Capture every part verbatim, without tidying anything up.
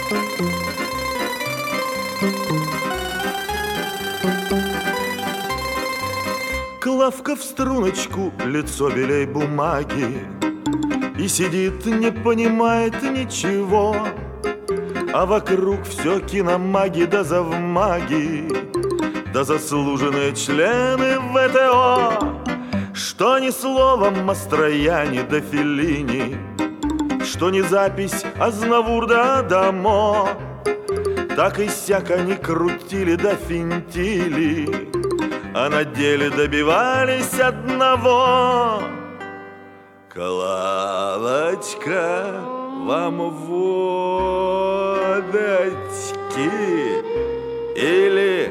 Клавка в струночку, лицо белей бумаги, и сидит, не понимает ничего, а вокруг все киномаги да завмаги, да заслуженные члены вэ тэ о, что ни словом Мастрояни да Феллини, что ни запись Азнавур да Адамо, так и сяк они крутили да финтили, а на деле добивались одного. Клавочка, вам водочки или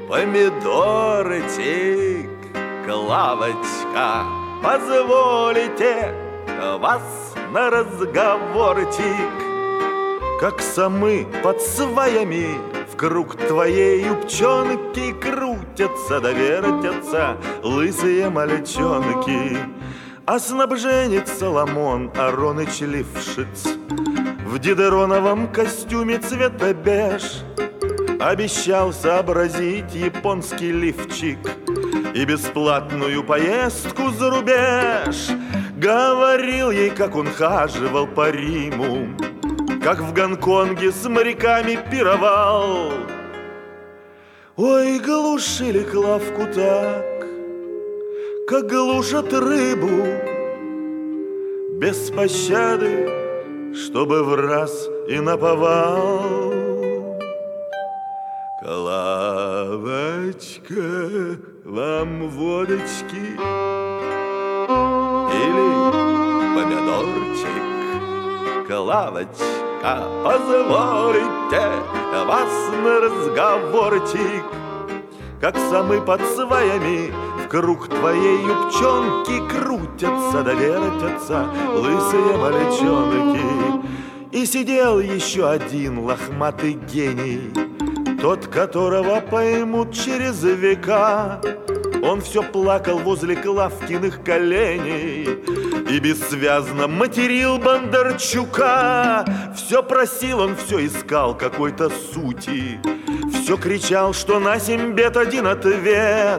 помидорчик? Клавочка, позволите вас на разговорчик? Как самы под сваями в круг твоей юбчонки крутятся да вертятся лысые мальчонки. А снабженец Соломон Ароныч Лившиц в дидероновом костюме цвета беж обещал сообразить японский лифчик и бесплатную поездку за рубеж. Говорил ей, как он хаживал по Риму, как в Гонконге с моряками пировал. Ой, глушили Клавку так, как глушат рыбу, без пощады, чтобы в раз и наповал. Клавочка, вам водочки или помидорчик? Клавочка, позволите вас на разговорчик? Как самы под сваями в круг твоей юбчонки крутятся да вертятся лысые мальчонки. И сидел еще один лохматый гений, тот, которого поймут через века. Он все плакал возле Клавкиных коленей и бессвязно материл Бондарчука. Все просил он, все искал какой-то сути, все кричал, что на семь бед один ответ,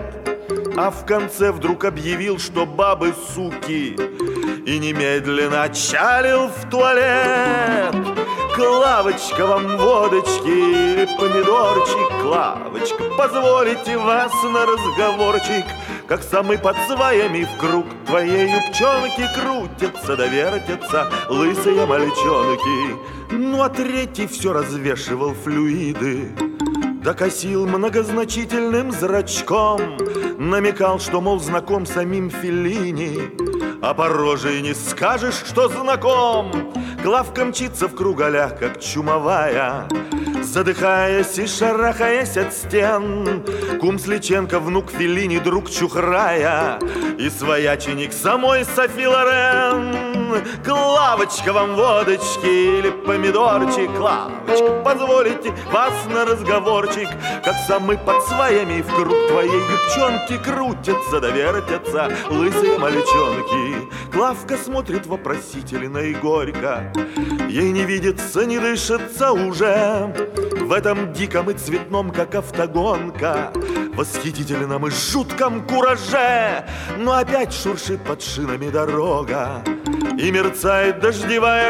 а в конце вдруг объявил, что бабы суки, и немедленно отчалил в туалет. Клавочка, вам водочки или помидорчик? Клавочка, позволите вас на разговорчик? Как самы под сваями в круг твоей юбчонки крутятся да вертятся лысые мальчонки. Ну а третий все развешивал флюиды, да косил многозначительным зрачком, намекал, что, мол, знаком с самим Феллини, а по роже и не скажешь, что знаком. Клавка мчится в круг а-ля, как чумовая, задыхаясь и шарахаясь от стен. Кум Сличенко, внук Феллини, друг Чухрая и свояченик самой Софи Лорен. Клавочка, вам водочки или помидорчик? Клавочка, позволите вас на разговорчик? Как самы под сваями в круг твоей юбчонки крутятся да вертятся лысые мальчонки. Клавка смотрит вопросительно и горько, ей не видится, не дышится уже в этом диком и цветном, как автогонка, восхитительном и жутком кураже. Но опять шуршит под шинами дорога и мерцает дождевая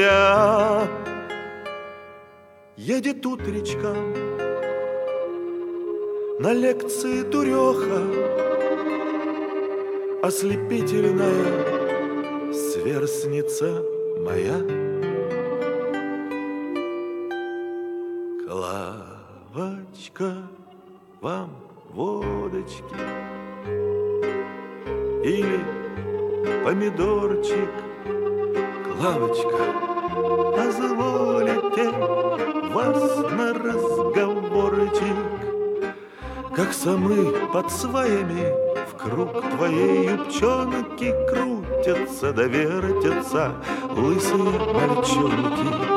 колея. Едет утречка на лекции дуреха, ослепительная сверстница моя. Клавочка, вам водочки или помидорчик? Клавочка, позволите вас на разговорчик? Как самы под сваями в круг твоей юбчонки крутятся да вертятся лысые мальчонки.